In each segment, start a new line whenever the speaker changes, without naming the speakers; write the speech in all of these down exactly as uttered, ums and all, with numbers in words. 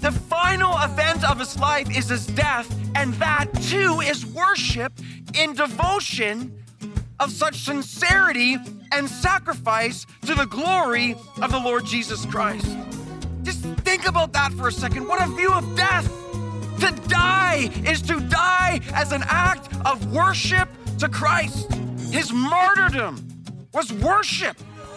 The final event of his life is his death, and that too is worship in devotion of such sincerity and sacrifice to the glory of the Lord Jesus Christ. Just think about that for a second. What a view of death. To die is to die as an act of worship to Christ. His martyrdom was worship.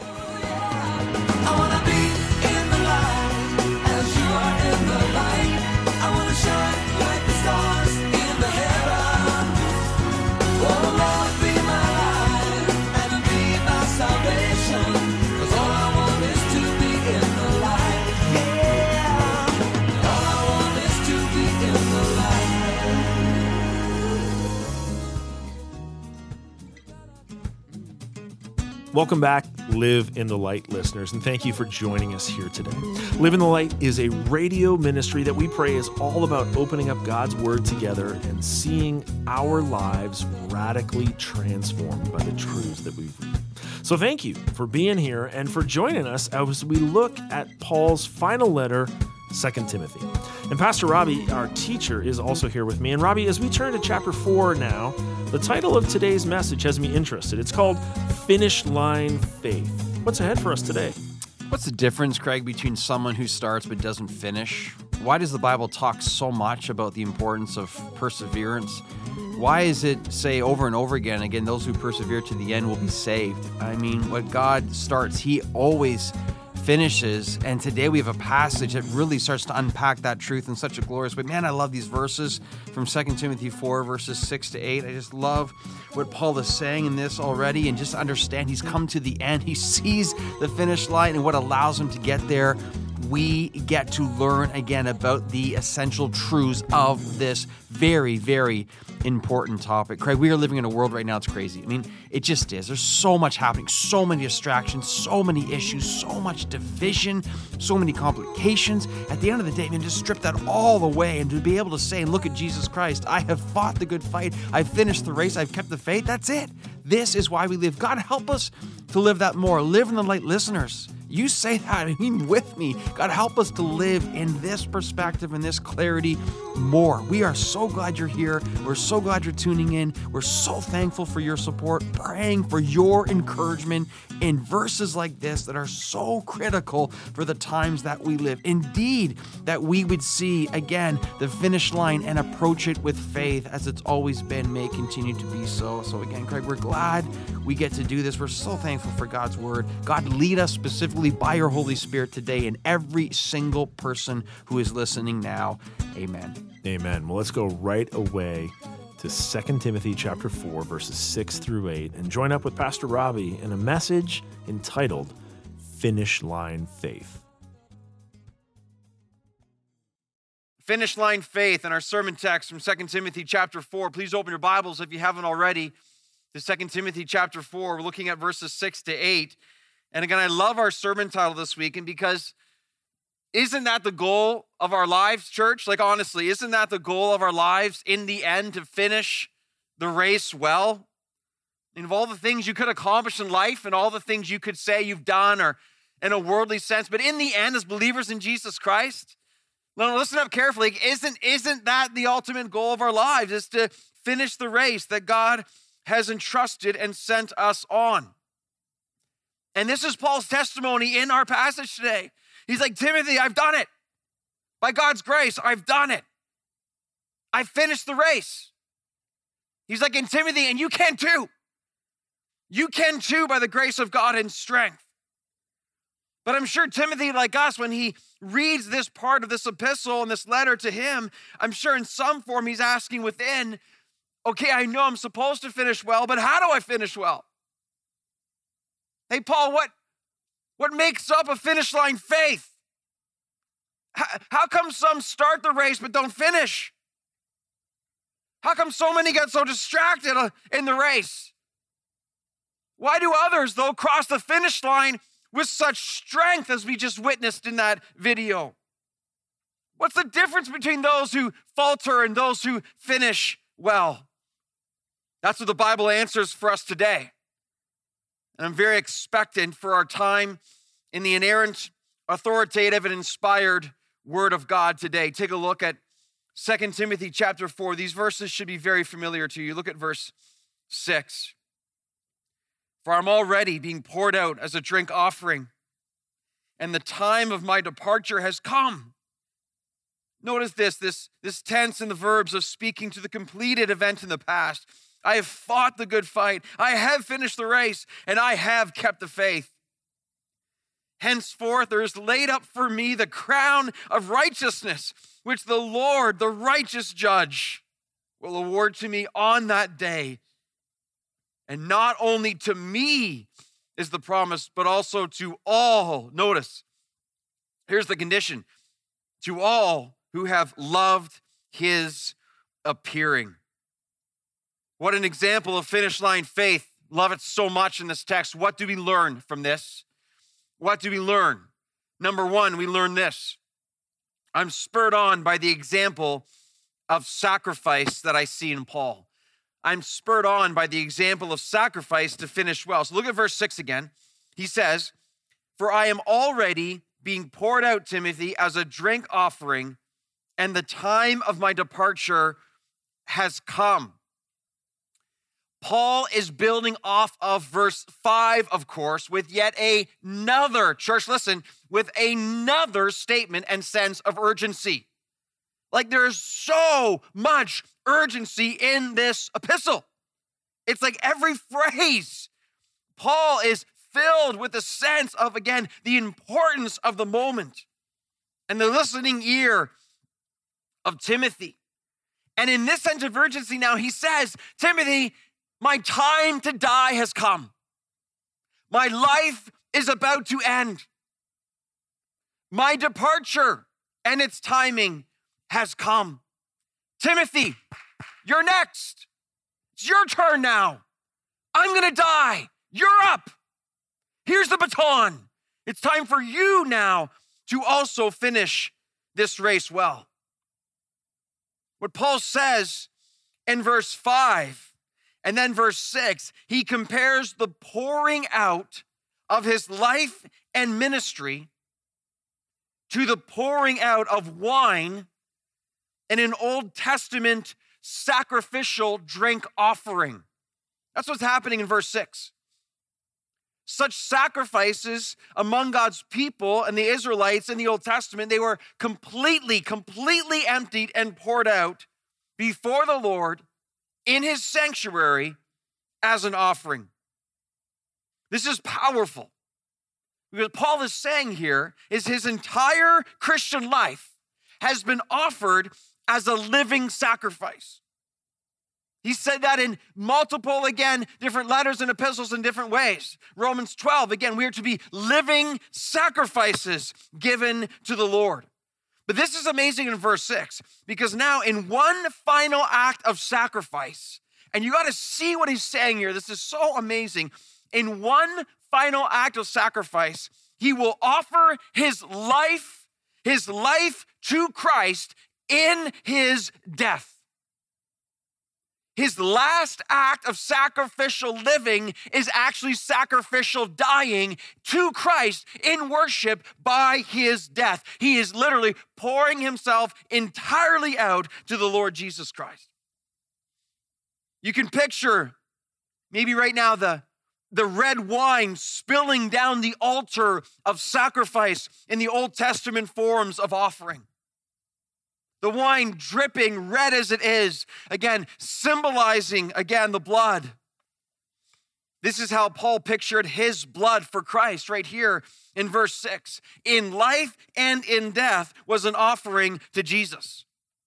I wanna be in the light as you are in the light. I wanna shine like the stars in the heaven. Oh Lord, be my light and be my salvation. 'Cause all I want is to be in the light. Yeah. All I want is to be in the light.
Welcome back, Live in the Light listeners, and thank you for joining us here today. Live in the Light is a radio ministry that we pray is all about opening up God's Word together and seeing our lives radically transformed by the truths that we read. So thank you for being here and for joining us as we look at Paul's final letter, Second Timothy. And Pastor Robbie, our teacher, is also here with me. And Robbie, as we turn to chapter four now, the title of today's message has me interested. It's called Finish Line Faith. What's ahead for us today?
What's the difference, Craig, between someone who starts but doesn't finish? Why does the Bible talk so much about the importance of perseverance? Why is it say over and over again, again, those who persevere to the end will be saved? I mean, what God starts, he always finishes. And today we have a passage that really starts to unpack that truth in such a glorious way. Man, I love these verses from Second Timothy four, verses six to eight. I just love what Paul is saying in this already, and just understand he's come to the end. He sees the finish line and what allows him to get there. We get to learn again about the essential truths of this very, very important topic. Craig, we are living in a world right now, it's crazy. I mean, it just is. There's so much happening, so many distractions, so many issues, so much division, so many complications. At the end of the day, man, just strip that all away and to be able to say and look at Jesus Christ, I have fought the good fight, I've finished the race, I've kept the faith, that's it. This is why we live. God, help us to live that more. Live in the light, listeners. You say that, I mean, with me. God, help us to live in this perspective and this clarity more. We are so glad you're here. We're so glad you're tuning in. We're so thankful for your support, praying for your encouragement in verses like this that are so critical for the times that we live. Indeed, that we would see, again, the finish line and approach it with faith as it's always been, may continue to be so. So again, Craig, we're glad we get to do this. We're so thankful for God's word. God, lead us specifically by your Holy Spirit today in every single person who is listening now. Amen.
Amen. Well, let's go right away to Second Timothy chapter four, verses six through eight, and join up with Pastor Robbie in a message entitled Finish Line Faith.
Finish line faith in our sermon text from Second Timothy chapter four. Please open your Bibles if you haven't already to Second Timothy chapter four. We're looking at verses six to eight. And again, I love our sermon title this week, and because isn't that the goal of our lives, church? Like, honestly, isn't that the goal of our lives in the end, to finish the race well? And of all the things you could accomplish in life and all the things you could say you've done, or in a worldly sense, but in the end, as believers in Jesus Christ, now listen up carefully, isn't, isn't that the ultimate goal of our lives, is to finish the race that God has entrusted and sent us on? And this is Paul's testimony in our passage today. He's like, Timothy, I've done it. By God's grace, I've done it. I finished the race. He's like, in Timothy, and you can too. You can too by the grace of God and strength. But I'm sure Timothy, like us, when he reads this part of this epistle and this letter to him, I'm sure in some form he's asking within, okay, I know I'm supposed to finish well, but how do I finish well? Hey, Paul, what, what makes up a finish line faith? How, how come some start the race but don't finish? How come so many get so distracted in the race? Why do others, though, cross the finish line with such strength as we just witnessed in that video? What's the difference between those who falter and those who finish well? That's what the Bible answers for us today. And I'm very expectant for our time in the inerrant, authoritative, and inspired word of God today. Take a look at Second Timothy chapter four. These verses should be very familiar to you. Look at verse six. For I'm already being poured out as a drink offering, and the time of my departure has come. Notice this, this, this tense in the verbs of speaking to the completed event in the past. I have fought the good fight. I have finished the race, and I have kept the faith. Henceforth, there is laid up for me the crown of righteousness, which the Lord, the righteous judge, will award to me on that day. And not only to me is the promise, but also to all. Notice, here's the condition. To all who have loved his appearing. What an example of finish line faith. Love it so much in this text. What do we learn from this? What do we learn? Number one, we learn this. I'm spurred on by the example of sacrifice that I see in Paul. I'm spurred on by the example of sacrifice to finish well. So look at verse six again. He says, for I am already being poured out, Timothy, as a drink offering, and the time of my departure has come. Paul is building off of verse five, of course, with yet another, church, listen, with another statement and sense of urgency. Like there's so much urgency in this epistle. It's like every phrase, Paul is filled with a sense of, again, the importance of the moment and the listening ear of Timothy. And in this sense of urgency now, he says, Timothy, my time to die has come. My life is about to end. My departure and its timing has come. Timothy, you're next. It's your turn now. I'm going to die. You're up. Here's the baton. It's time for you now to also finish this race well. What Paul says in verse five and then verse six, he compares the pouring out of his life and ministry to the pouring out of wine in an Old Testament sacrificial drink offering. That's what's happening in verse six. Such sacrifices among God's people and the Israelites in the Old Testament, they were completely, completely emptied and poured out before the Lord in his sanctuary as an offering. This is powerful. What Paul is saying here is his entire Christian life has been offered as a living sacrifice. He said that in multiple, again, different letters and epistles in different ways. Romans twelve, again, we are to be living sacrifices given to the Lord. But this is amazing in verse six, because now in one final act of sacrifice, and you got to see what he's saying here. This is so amazing. In one final act of sacrifice, he will offer his life, his life to Christ in his death. His last act of sacrificial living is actually sacrificial dying to Christ in worship by his death. He is literally pouring himself entirely out to the Lord Jesus Christ. You can picture maybe right now the, the red wine spilling down the altar of sacrifice in the Old Testament forms of offering. The wine dripping red as it is, again, symbolizing, again, the blood. This is how Paul pictured his blood for Christ right here in verse six. In life and in death was an offering to Jesus.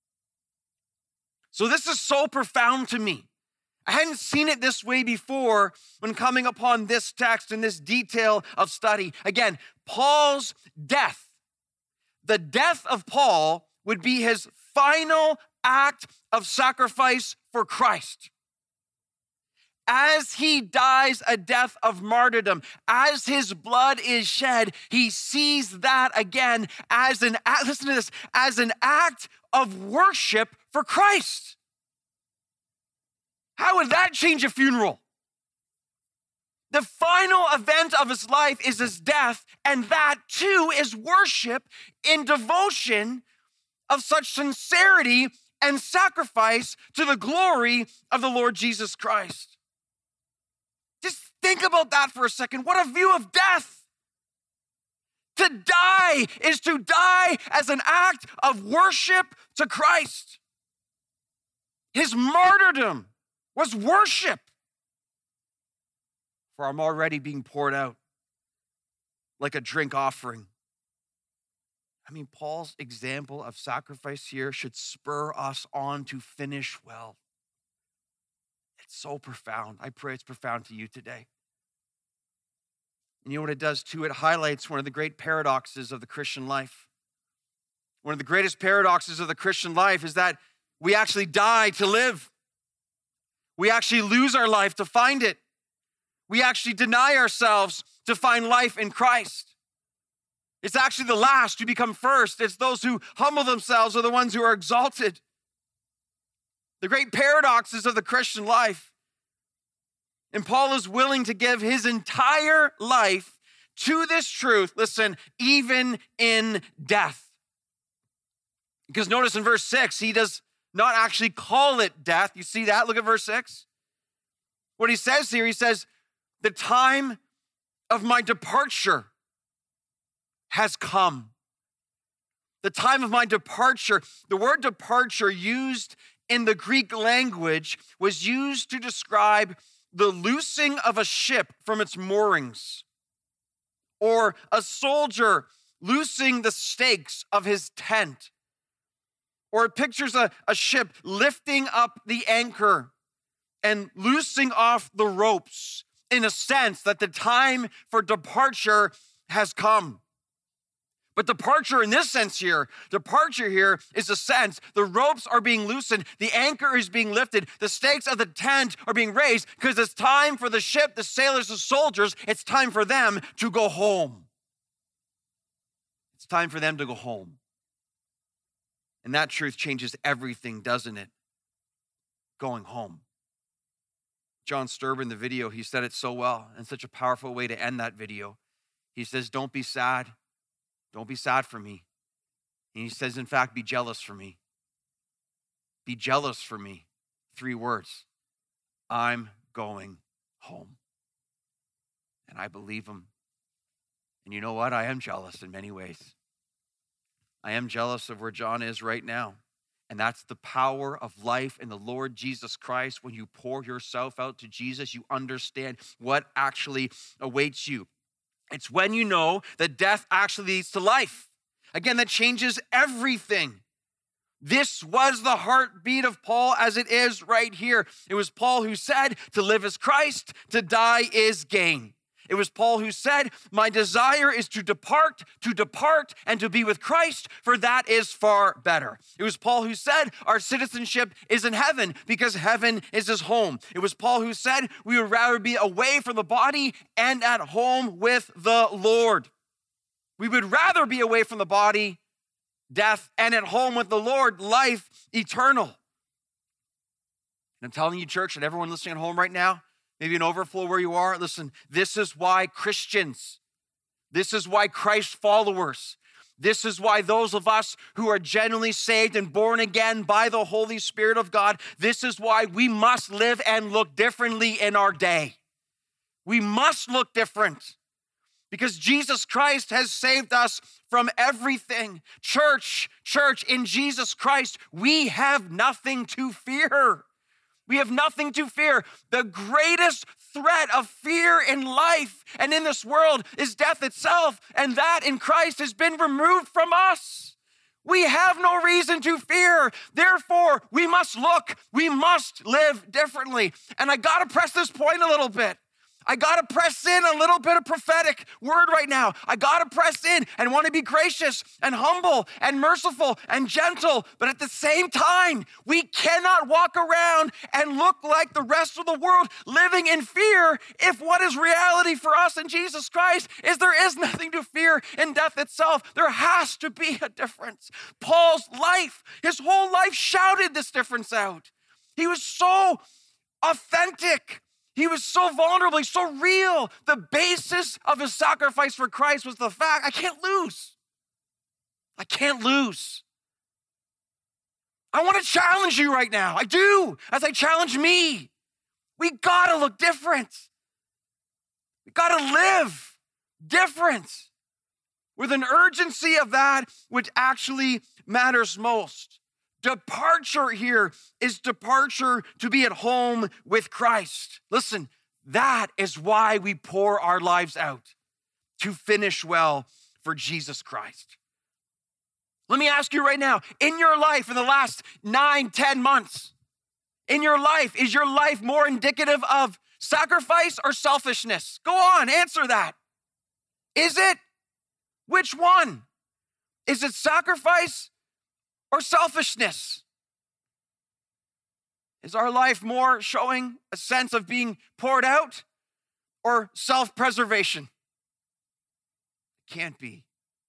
So this is so profound to me. I hadn't seen it this way before when coming upon this text and this detail of study. Again, Paul's death, the death of Paul would be his final act of sacrifice for Christ. As he dies a death of martyrdom, as his blood is shed, he sees that again as an act, listen to this, as an act of worship for Christ. How would that change a funeral? The final event of his life is his death, and that too is worship in devotion of such sincerity and sacrifice to the glory of the Lord Jesus Christ. Just think about that for a second. What a view of death. To die is to die as an act of worship to Christ. His martyrdom was worship. For I'm already being poured out like a drink offering. I mean, Paul's example of sacrifice here should spur us on to finish well. It's so profound. I pray it's profound to you today. And you know what it does too? It highlights one of the great paradoxes of the Christian life. One of the greatest paradoxes of the Christian life is that we actually die to live. We actually lose our life to find it. We actually deny ourselves to find life in Christ. It's actually the last who become first. It's those who humble themselves are the ones who are exalted. The great paradoxes of the Christian life. And Paul is willing to give his entire life to this truth, listen, even in death. Because notice in verse six, he does not actually call it death. You see that? Look at verse six. What he says here, he says, the time of my departure has come. The time of my departure. The word departure used in the Greek language was used to describe the loosing of a ship from its moorings, or a soldier loosing the stakes of his tent, or it pictures a, a ship lifting up the anchor and loosing off the ropes, in a sense that the time for departure has come. But departure in this sense here, departure here is a sense the ropes are being loosened, the anchor is being lifted, the stakes of the tent are being raised because it's time for the ship, the sailors, the soldiers, it's time for them to go home. It's time for them to go home. And that truth changes everything, doesn't it? Going home. John Sturber in the video, he said it so well and such a powerful way to end that video. He says, don't be sad. Don't be sad for me. And he says, in fact, be jealous for me. Be jealous for me. Three words. I'm going home. And I believe him. And you know what? I am jealous in many ways. I am jealous of where John is right now. And that's the power of life in the Lord Jesus Christ. When you pour yourself out to Jesus, you understand what actually awaits you. It's when you know that death actually leads to life. Again, that changes everything. This was the heartbeat of Paul as it is right here. It was Paul who said, to live is Christ, to die is gain. It was Paul who said, my desire is to depart, to depart, and to be with Christ, for that is far better. It was Paul who said, our citizenship is in heaven because heaven is his home. It was Paul who said, we would rather be away from the body and at home with the Lord. We would rather be away from the body, death, and at home with the Lord, life eternal. And I'm telling you, church, and everyone listening at home right now, maybe an overflow where you are. Listen, this is why Christians, this is why Christ followers, this is why those of us who are genuinely saved and born again by the Holy Spirit of God, this is why we must live and look differently in our day. We must look different because Jesus Christ has saved us from everything. Church, church, in Jesus Christ, we have nothing to fear. We have nothing to fear. The greatest threat of fear in life and in this world is death itself, and that in Christ has been removed from us. We have no reason to fear. Therefore, we must look, we must live differently. And I gotta press this point a little bit. I got to press in a little bit of prophetic word right now. I got to press in and want to be gracious and humble and merciful and gentle. But at the same time, we cannot walk around and look like the rest of the world living in fear if what is reality for us in Jesus Christ is there is nothing to fear in death itself. There has to be a difference. Paul's life, his whole life shouted this difference out. He was so authentic. He was so vulnerable, he's so real. The basis of his sacrifice for Christ was the fact, I can't lose. I can't lose. I want to challenge you right now. I do, as I challenge me. We gotta look different. We gotta live different with an urgency of that which actually matters most. Departure here is departure to be at home with Christ. Listen, that is why we pour our lives out, to finish well for Jesus Christ. Let me ask you right now, in your life in the last nine, ten months, in your life, is your life more indicative of sacrifice or selfishness? Go on, answer that. Is it? Which one? Is it sacrifice or selfishness? Is our life more showing a sense of being poured out or self-preservation? It can't be.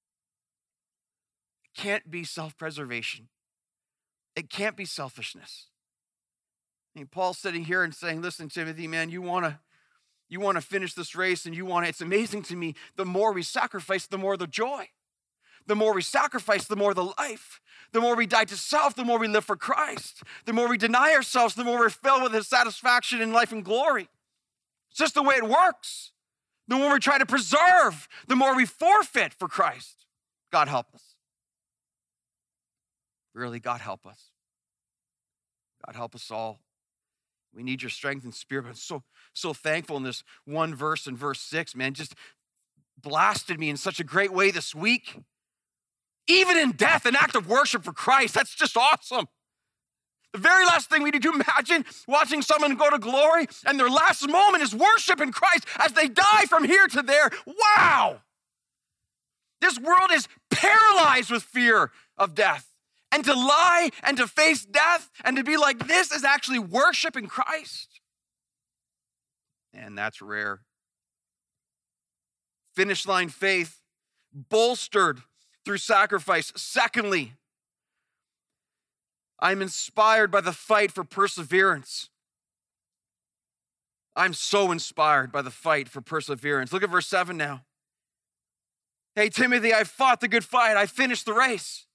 It can't be self-preservation. It can't be selfishness. I mean, Paul's sitting here and saying, listen, Timothy, man, you want to you want to finish this race and you want to, it's amazing to me, the more we sacrifice, the more the joy. The more we sacrifice, the more the life. The more we die to self, the more we live for Christ. The more we deny ourselves, the more we're filled with his satisfaction in life and glory. It's just the way it works. The more we try to preserve, the more we forfeit for Christ. God help us. Really, God help us. God help us all. We need your strength and spirit. I'm so, so thankful in this one verse in verse six, man, just blasted me in such a great way this week. Even in death, an act of worship for Christ. That's just awesome. The very last thing we need to imagine watching someone go to glory and their last moment is worship in Christ as they die from here to there. Wow. This world is paralyzed with fear of death. And to lie and to face death and to be like, this is actually worship in Christ. And that's rare. Finish line faith, bolstered through sacrifice. Secondly, I'm inspired by the fight for perseverance. I'm so inspired by the fight for perseverance. Look at verse seven now. Hey, Timothy, I fought the good fight. I finished the race.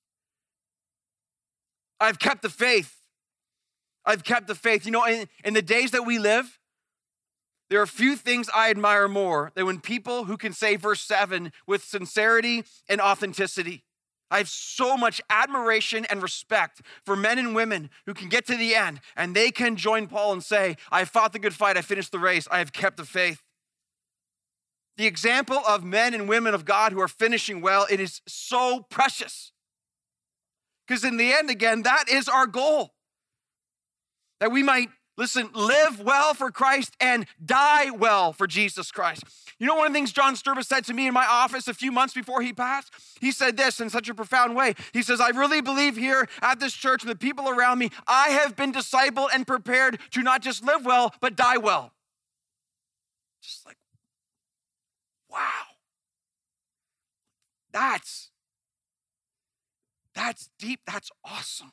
I've kept the faith. I've kept the faith. You know, in, in the days that we live, there are few things I admire more than when people who can say verse seven with sincerity and authenticity. I have so much admiration and respect for men and women who can get to the end and they can join Paul and say, I fought the good fight, I finished the race, I have kept the faith. The example of men and women of God who are finishing well, it is so precious. Because in the end, again, that is our goal. That we might, listen, live well for Christ and die well for Jesus Christ. You know, one of the things John Sturba said to me in my office a few months before he passed? He said this in such a profound way. He says, I really believe here at this church and the people around me, I have been discipled and prepared to not just live well, but die well. Just like, wow. That's That's deep. That's awesome.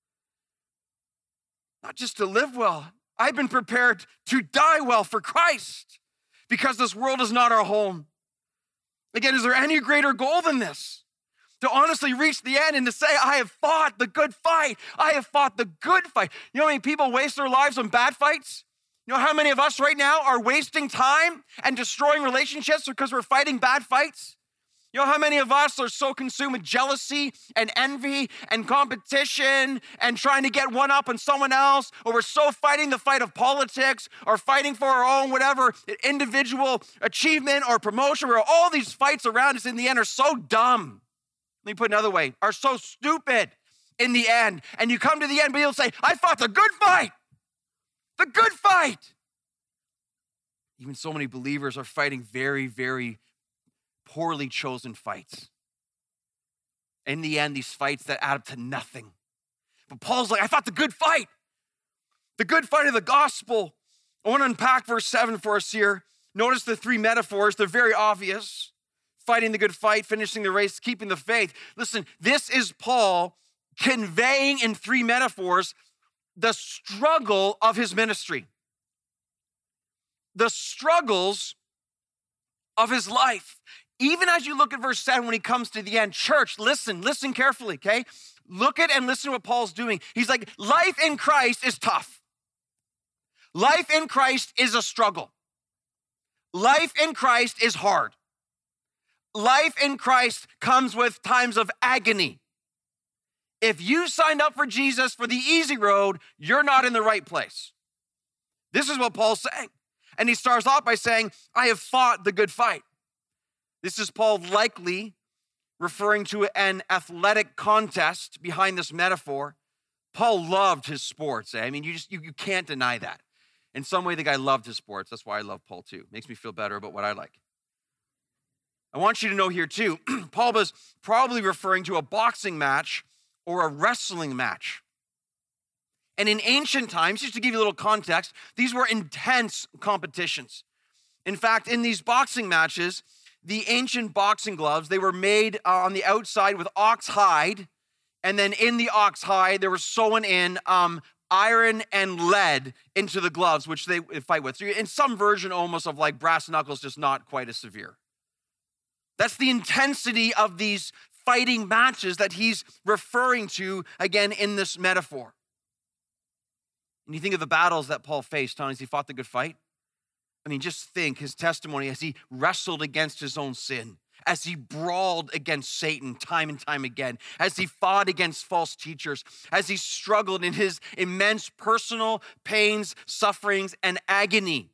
Not just to live well. I've been prepared to die well for Christ because this world is not our home. Again, is there any greater goal than this? To honestly reach the end and to say, I have fought the good fight. I have fought the good fight. You know how many people waste their lives on bad fights? You know how many of us right now are wasting time and destroying relationships because we're fighting bad fights? You know how many of us are so consumed with jealousy and envy and competition and trying to get one up on someone else, or we're so fighting the fight of politics or fighting for our own whatever individual achievement or promotion, where all these fights around us in the end are so dumb. Let me put it another way, are so stupid in the end. And you come to the end, but you'll say, I fought the good fight. The good fight. Even so many believers are fighting very, very poorly chosen fights. In the end, these fights that add up to nothing. But Paul's like, I fought the good fight. The good fight of the gospel. I want to unpack verse seven for us here. Notice the three metaphors. They're very obvious. Fighting the good fight, finishing the race, keeping the faith. Listen, this is Paul conveying in three metaphors the struggle of his ministry. the struggles of his life. Even as you look at verse seven when he comes to the end, church, listen, listen carefully, okay? Look at and listen to what Paul's doing. He's like, life in Christ is tough. Life in Christ is a struggle. Life in Christ is hard. Life in Christ comes with times of agony. If you signed up for Jesus for the easy road, you're not in the right place. This is what Paul's saying. And he starts off by saying, I have fought the good fight. This is Paul likely referring to an athletic contest behind this metaphor. Paul loved his sports. Eh? I mean, you just you, you can't deny that. In some way, the guy loved his sports. That's why I love Paul too. Makes me feel better about what I like. I want you to know here too, Paul was probably referring to a boxing match or a wrestling match. And in ancient times, just to give you a little context, these were intense competitions. In fact, in these boxing matches, the ancient boxing gloves, they were made uh, on the outside with ox hide, and then in the ox hide, they were sewn in um, iron and lead into the gloves, which they fight with. So in some version almost of like brass knuckles, just not quite as severe. That's the intensity of these fighting matches that he's referring to, again, in this metaphor. And you think of the battles that Paul faced, huh, as he fought the good fight. I mean, just think his testimony as he wrestled against his own sin, as he brawled against Satan time and time again, as he fought against false teachers, as he struggled in his immense personal pains, sufferings, and agony.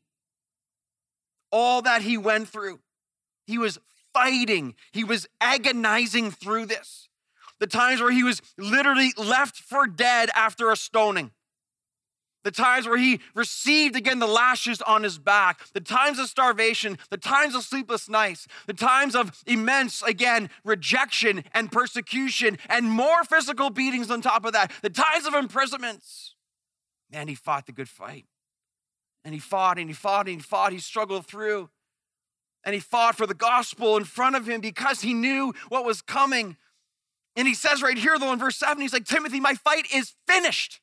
All that he went through, he was fighting. He was agonizing through this. The times where he was literally left for dead after a stoning. The times where he received again the lashes on his back, the times of starvation, the times of sleepless nights, the times of immense, again, rejection and persecution and more physical beatings on top of that, the times of imprisonments. Man, he fought the good fight. And he fought and he fought and he fought. He struggled through. And he fought for the gospel in front of him because he knew what was coming. And he says right here, though, in verse seven, he's like, Timothy, my fight is finished.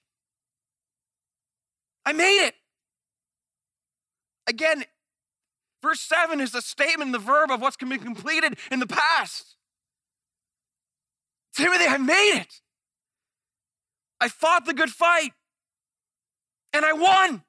I made it. Again, verse seven is the statement, the verb of what's been completed in the past. Timothy, I made it. I fought the good fight. And I won.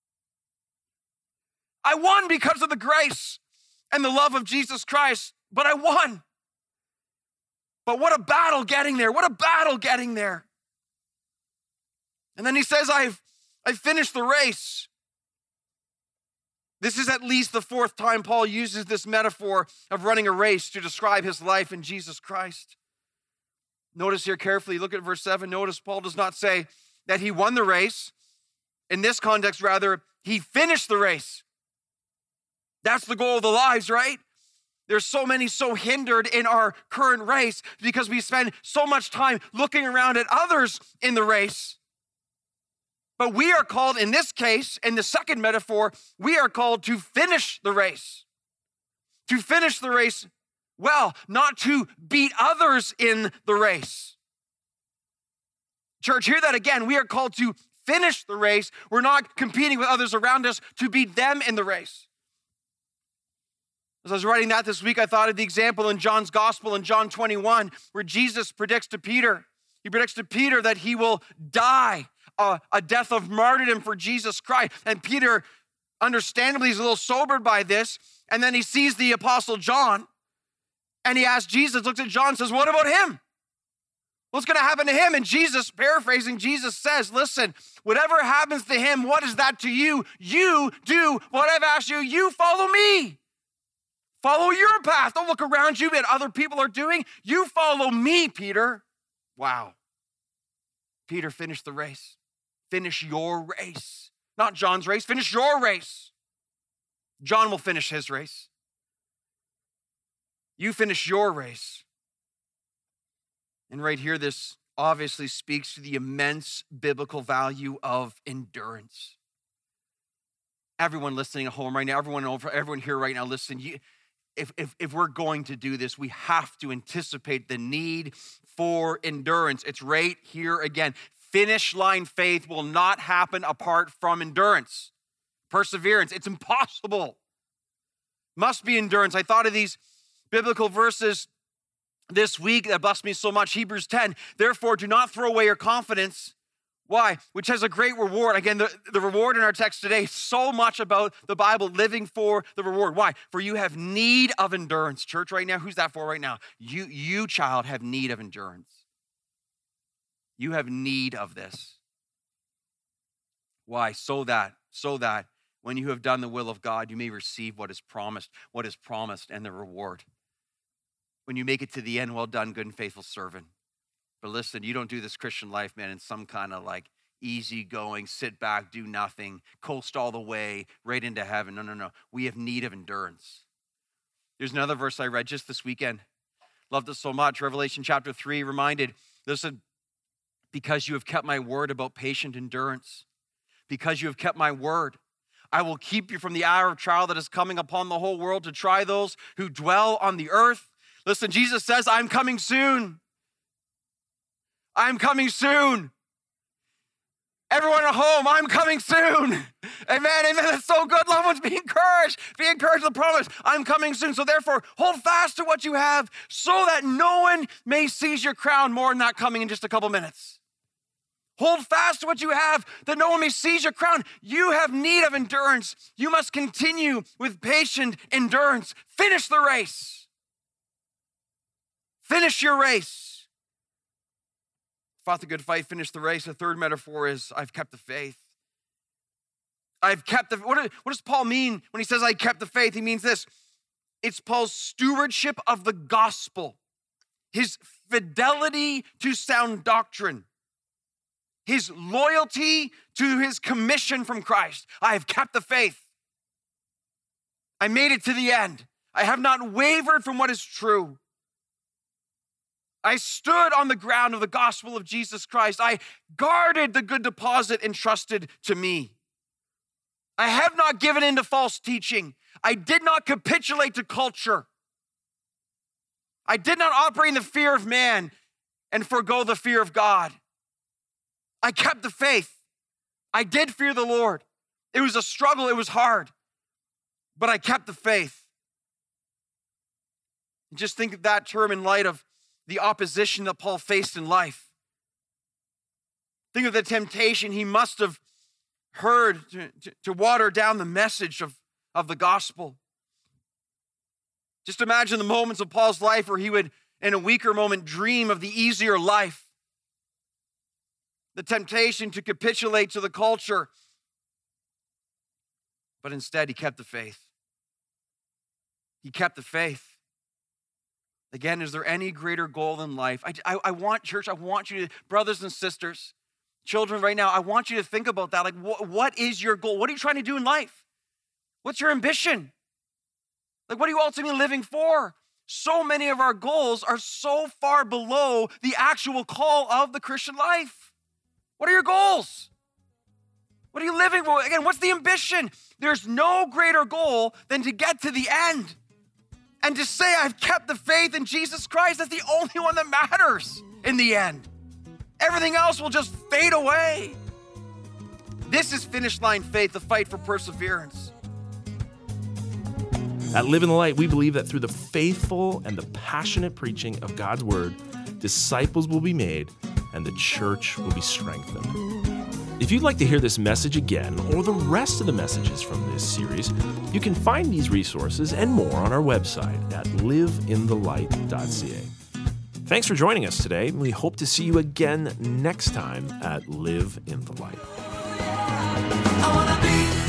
I won because of the grace and the love of Jesus Christ, but I won. But what a battle getting there. What a battle getting there. And then he says, I've I finished the race. This is at least the fourth time Paul uses this metaphor of running a race to describe his life in Jesus Christ. Notice here carefully, look at verse seven. Notice Paul does not say that he won the race. In this context, rather, he finished the race. That's the goal of the lives, right? There's so many so hindered in our current race because we spend so much time looking around at others in the race. But we are called, in this case, in the second metaphor, we are called to finish the race. To finish the race well, not to beat others in the race. Church, hear that again. We are called to finish the race. We're not competing with others around us to beat them in the race. As I was writing that this week, I thought of the example in John's gospel in John twenty-one, where Jesus predicts to Peter, he predicts to Peter that he will die a, a death of martyrdom for Jesus Christ. And Peter, understandably, is a little sobered by this. And then he sees the apostle John and he asks Jesus, looks at John and says, what about him? What's going to happen to him? And Jesus, paraphrasing, Jesus says, listen, whatever happens to him, what is that to you? You do what I've asked you. You follow me. Follow your path. Don't look around you at other people are doing. You follow me, Peter. Wow. Peter, finish the race. Finish your race. Not John's race. Finish your race. John will finish his race. You finish your race. And right here, this obviously speaks to the immense biblical value of endurance. Everyone listening at home right now, everyone over, everyone here right now, listen, you, If, if, if we're going to do this, we have to anticipate the need for endurance. It's right here again. Finish line faith will not happen apart from endurance. Perseverance. It's impossible. Must be endurance. I thought of these biblical verses this week that blessed me so much. Hebrews ten, therefore do not throw away your confidence. Why? Which has a great reward. Again, the, the reward in our text today, so much about the Bible living for the reward. Why? For you have need of endurance. Church right now, who's that for right now? You, you child, have need of endurance. You have need of this. Why? So that, so that when you have done the will of God, you may receive what is promised, what is promised and the reward. When you make it to the end, well done, good and faithful servant. But listen, you don't do this Christian life, man, in some kind of like easy going, sit back, do nothing, coast all the way right into heaven. No, no, no. We have need of endurance. There's another verse I read just this weekend. Loved it so much. Revelation chapter three reminded, listen, because you have kept my word about patient endurance, because you have kept my word, I will keep you from the hour of trial that is coming upon the whole world to try those who dwell on the earth. Listen, Jesus says, I'm coming soon. I'm coming soon. Everyone at home, I'm coming soon. Amen, amen. That's so good. Loved ones, be encouraged. Be encouraged with the promise. I'm coming soon. So therefore, hold fast to what you have so that no one may seize your crown. More than that coming in just a couple minutes. Hold fast to what you have that no one may seize your crown. You have need of endurance. You must continue with patient endurance. Finish the race. Finish your race. Fought the good fight, finished the race. The third metaphor is, I've kept the faith. I've kept the, what, what does Paul mean when he says, I kept the faith? He means this. It's Paul's stewardship of the gospel, his fidelity to sound doctrine, his loyalty to his commission from Christ. I have kept the faith. I made it to the end. I have not wavered from what is true. I stood on the ground of the gospel of Jesus Christ. I guarded the good deposit entrusted to me. I have not given in to false teaching. I did not capitulate to culture. I did not operate in the fear of man and forego the fear of God. I kept the faith. I did fear the Lord. It was a struggle. It was hard, but I kept the faith. Just think of that term in light of the opposition that Paul faced in life. Think of the temptation he must have heard to, to, to water down the message of, of the gospel. Just imagine the moments of Paul's life where he would, in a weaker moment, dream of the easier life. The temptation to capitulate to the culture. But instead, he kept the faith. He kept the faith. Again, is there any greater goal than life? I, I, I want, church, I want you to, brothers and sisters, children right now, I want you to think about that. Like, wh- what is your goal? What are you trying to do in life? What's your ambition? Like, what are you ultimately living for? So many of our goals are so far below the actual call of the Christian life. What are your goals? What are you living for? Again, what's the ambition? There's no greater goal than to get to the end. And to say I've kept the faith in Jesus Christ, that's the only one that matters in the end. Everything else will just fade away. This is finish line faith, the fight for perseverance.
At Live in the Light, we believe that through the faithful and the passionate preaching of God's word, disciples will be made and the church will be strengthened. If you'd like to hear this message again or the rest of the messages from this series, you can find these resources and more on our website at live in the light dot c a. Thanks for joining us today. We hope to see you again next time at Live in the Light.
I wanna be